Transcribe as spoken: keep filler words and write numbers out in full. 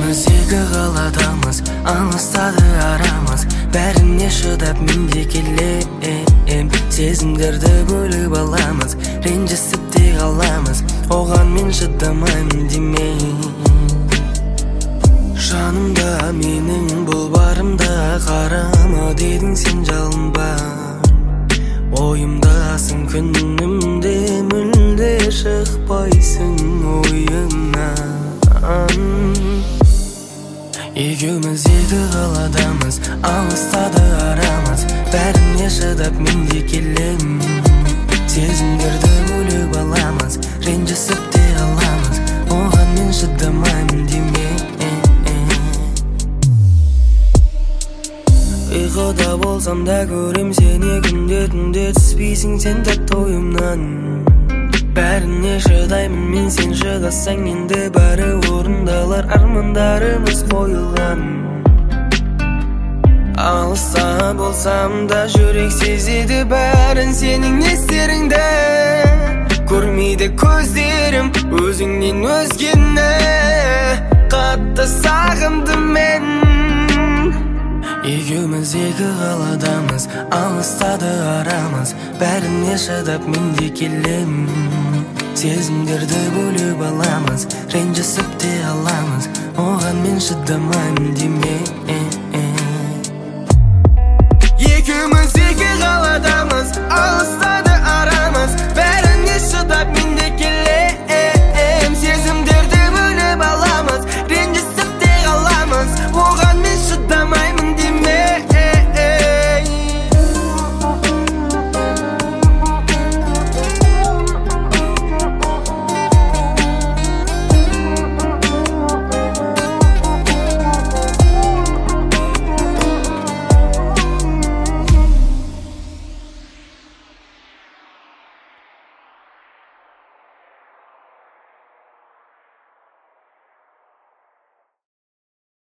Екеуміз екі қаладамыз, алыстады арамыз. Бәріне шыдап мен де келем, сезімдерді бөліп аламыз. Ренжісіп те қаламыз, оған мен шыдамаймын демей. Жанымда менің бұл барымда қарама дедің сен жалынба. Ойымдасың күнімде мүлде шықпайсың ойымнан. Екеуміз екі қаладамыз, алыстады арамыз. Бәріне шыдап мен де келем, сезімдерді бөліп аламыз. Ренжісіп те қаламыз, оған мен шыдамаймын деме. Ұйқыда болсам да көрем сені күнде түнде, түспейсің сен тәтті ойымнан. Бәріне шыдаймын мен, сен шыдасаң енді бәрі орындалар, армандарымыз қойылған. Алыста болсам да жүрек сезеді бәрін сенің естеріңді. Көрмейді көздерім өзіңнен өзгені, қатты сағындым мен. Екеуміз екі қаладамыз, алыстады арамыз. Бәріне шыдап мен де келем, сезімдерді бөліп аламыз. Ренжісіп те аламыз, оған мен шыдамаймын деме.